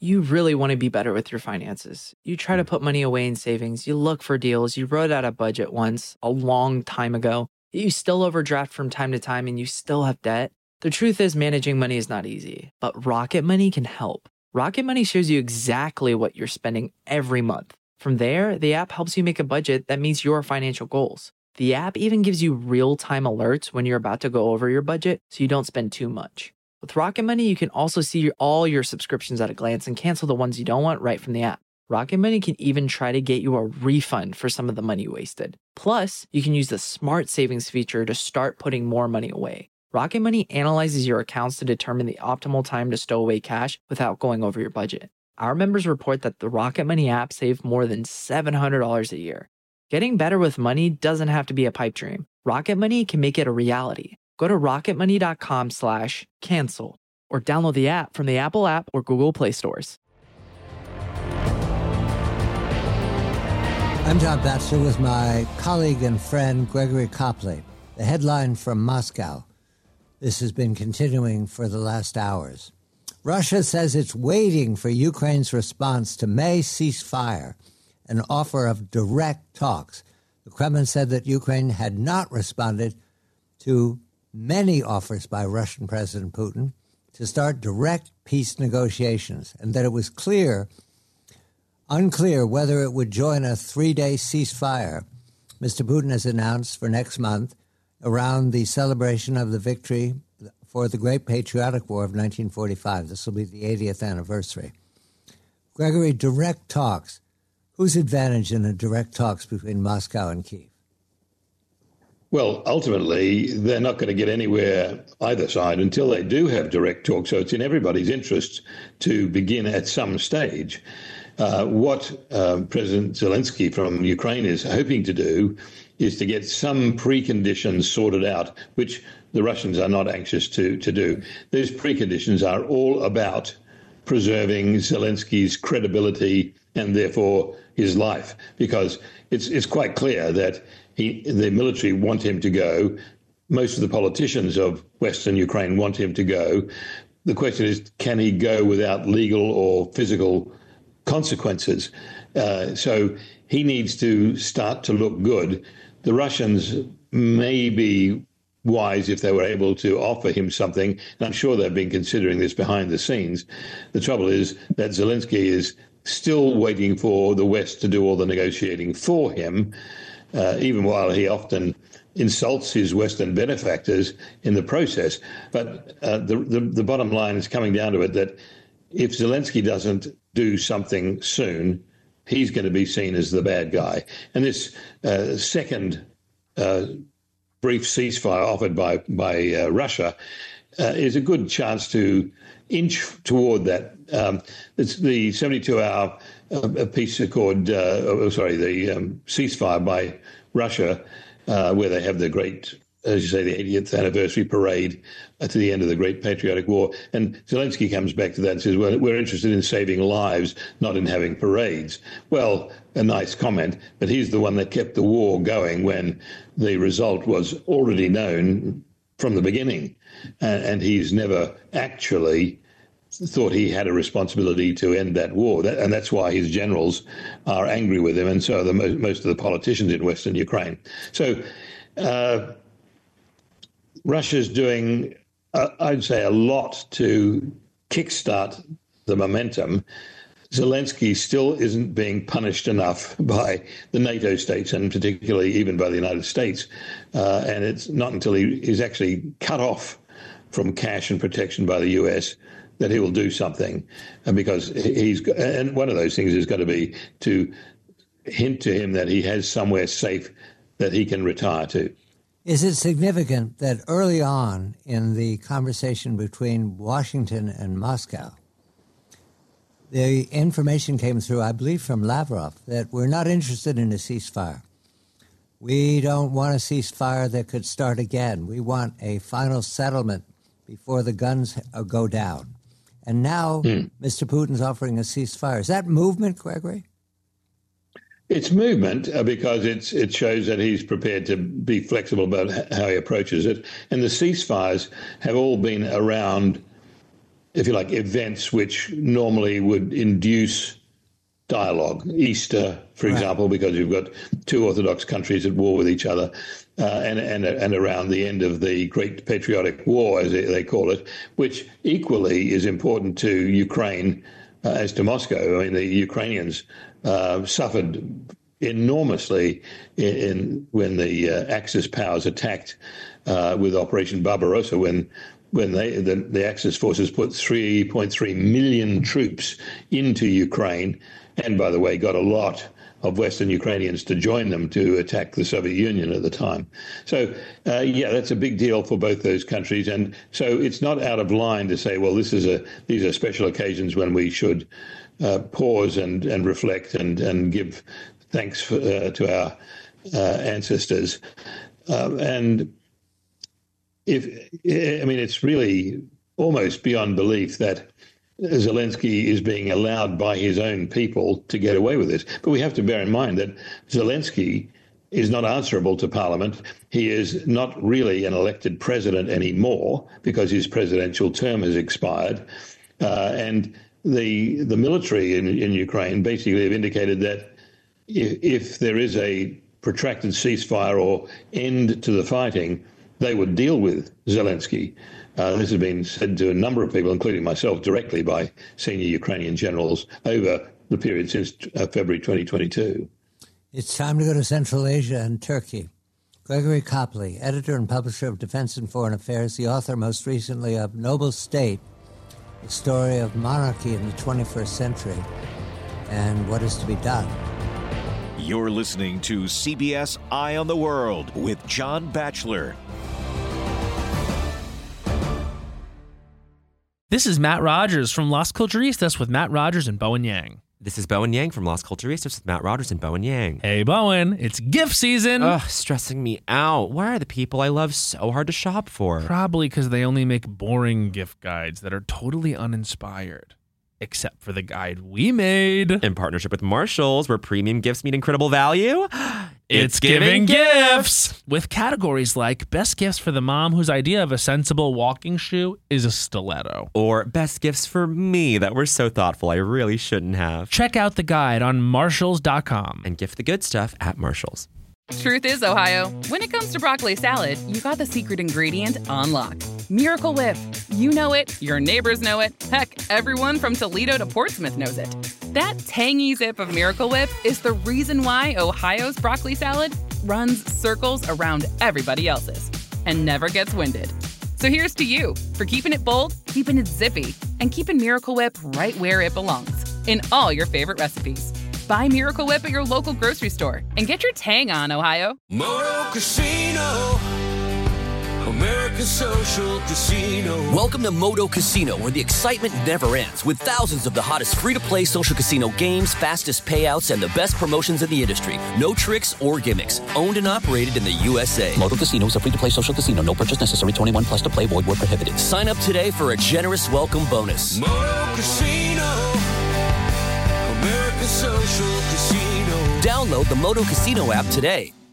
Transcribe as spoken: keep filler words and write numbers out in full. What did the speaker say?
You really want to be better with your finances. You try to put money away in savings, you look for deals, you wrote out a budget once a long time ago, you still overdraft from time to time and you still have debt. The truth is managing money is not easy, but Rocket Money can help. Rocket Money shows you exactly what you're spending every month. From there, the app helps you make a budget that meets your financial goals. The app even gives you real-time alerts when you're about to go over your budget so you don't spend too much. With Rocket Money, you can also see all your subscriptions at a glance and cancel the ones you don't want right from the app. Rocket Money can even try to get you a refund for some of the money you wasted. Plus, you can use the Smart Savings feature to start putting more money away. Rocket Money analyzes your accounts to determine the optimal time to stow away cash without going over your budget. Our members report that the Rocket Money app saved more than seven hundred dollars a year. Getting better with money doesn't have to be a pipe dream. Rocket Money can make it a reality. Go to rocketmoney.com slash cancel or download the app from the Apple app or Google Play stores. I'm John Batchelor with my colleague and friend Gregory Copley. The headline from Moscow. This has been continuing for the last hours. Russia says it's waiting for Ukraine's response to May's ceasefire, an offer of direct talks. The Kremlin said that Ukraine had not responded to many offers by Russian President Putin to start direct peace negotiations, and that it was clear, unclear whether it would join a three-day ceasefire Mister Putin has announced for next month around the celebration of the victory for the Great Patriotic War of nineteen forty-five. This will be the eightieth anniversary. Gregory, direct talks. Whose advantage in the direct talks between Moscow and Kyiv? Well, ultimately, they're not going to get anywhere either side until they do have direct talk. So it's in everybody's interest to begin at some stage. Uh, what uh, President Zelensky from Ukraine is hoping to do is to get some preconditions sorted out, which the Russians are not anxious to, to do. Those preconditions are all about preserving Zelensky's credibility and therefore his life, because it's it's quite clear that he, the military want him to go. Most of the politicians of Western Ukraine want him to go. The question is, can he go without legal or physical consequences? Uh, so he needs to start to look good. The Russians may be wise if they were able to offer him something, and I'm sure they've been considering this behind the scenes. The trouble is that Zelensky is still waiting for the West to do all the negotiating for him, uh, even while he often insults his Western benefactors in the process. But uh, the, the, the bottom line is coming down to it that if Zelensky doesn't do something soon, he's going to be seen as the bad guy. And this uh, second uh, brief ceasefire offered by, by uh, Russia uh, is a good chance to inch toward that. Um, it's the seventy-two hour uh, peace accord, uh, oh, sorry, the um, ceasefire by Russia, uh, where they have the great, as you say, the eightieth anniversary parade at the end of the Great Patriotic War. And Zelensky comes back to that and says, well, we're interested in saving lives, not in having parades. Well, a nice comment, but he's the one that kept the war going when the result was already known from the beginning. And, and he's never actually thought he had a responsibility to end that war. That, and that's why his generals are angry with him, and so are the mo- most of the politicians in Western Ukraine. So uh, Russia's doing, uh, I'd say, a lot to kickstart the momentum. Zelensky still isn't being punished enough by the NATO states, and particularly even by the United States. Uh, and it's not until he is actually cut off from cash and protection by the U S that he will do something. And because he's, and one of those things is going to be to hint to him that he has somewhere safe that he can retire to. Is it significant that early on in the conversation between Washington and Moscow, the information came through, I believe, from Lavrov, that we're not interested in a ceasefire. We don't want a ceasefire that could start again. We want a final settlement before the guns go down. And now mm. Mister Putin's offering a ceasefire. Is that movement, Gregory? It's movement uh, because it's it shows that he's prepared to be flexible about how he approaches it. And the ceasefires have all been around if you like, events which normally would induce dialogue. Easter, for right. example, because you've got two Orthodox countries at war with each other, uh, and, and and around the end of the Great Patriotic War, as they call it, which equally is important to Ukraine uh, as to Moscow. I mean, the Ukrainians uh, suffered enormously in, in when the uh, Axis powers attacked uh, with Operation Barbarossa, when when they the, the Axis forces put three point three million troops into Ukraine, and by the way, got a lot of Western Ukrainians to join them to attack the Soviet Union at the time. So, uh, yeah, that's a big deal for both those countries. And so it's not out of line to say, well, this is a these are special occasions when we should uh, pause and, and reflect and, and give thanks for, uh, to our uh, ancestors. Uh, and if I mean, it's really almost beyond belief that Zelensky is being allowed by his own people to get away with this. But we have to bear in mind that Zelensky is not answerable to Parliament. He is not really an elected president anymore because his presidential term has expired. Uh, and the the military in, in Ukraine basically have indicated that if, if there is a protracted ceasefire or end to the fighting, they would deal with Zelensky. Uh, this has been said to a number of people, including myself, directly by senior Ukrainian generals over the period since uh, February twenty twenty-two. It's time to go to Central Asia and Turkey. Gregory Copley, editor and publisher of Defense and Foreign Affairs, the author most recently of Noble State, the story of monarchy in the twenty-first century and what is to be done. You're listening to C B S Eye on the World with John Batchelor. This is Matt Rogers from Las Culturistas with Matt Rogers and Bowen Yang. This is Bowen Yang from Las Culturistas with Matt Rogers and Bowen Yang. Hey, Bowen, it's gift season. Ugh, stressing me out. Why are the people I love so hard to shop for? Probably because they only make boring gift guides that are totally uninspired. Except for the guide we made. In partnership with Marshalls, where premium gifts meet incredible value. It's, it's giving, giving gifts! gifts! With categories like best gifts for the mom whose idea of a sensible walking shoe is a stiletto. Or best gifts for me that were so thoughtful I really shouldn't have. Check out the guide on Marshalls dot com. And gift the good stuff at Marshalls. Truth is, Ohio, when it comes to broccoli salad, you got the secret ingredient on lock. Miracle Whip. You know it, your neighbors know it, heck, everyone from Toledo to Portsmouth knows it. That tangy zip of Miracle Whip is the reason why Ohio's broccoli salad runs circles around everybody else's and never gets winded. So here's to you for keeping it bold, keeping it zippy, and keeping Miracle Whip right where it belongs, in all your favorite recipes. Buy Miracle Whip at your local grocery store and get your tang on, Ohio. Moto Casino, America's social casino. Welcome to Moto Casino, where the excitement never ends, with thousands of the hottest free-to-play social casino games, fastest payouts, and the best promotions in the industry. No tricks or gimmicks. Owned and operated in the U S A. Moto Casino is a free-to-play social casino. No purchase necessary. twenty-one plus to play. Void where prohibited. Sign up today for a generous welcome bonus. Moto Casino, America's social casino. Download the Moto Casino app today.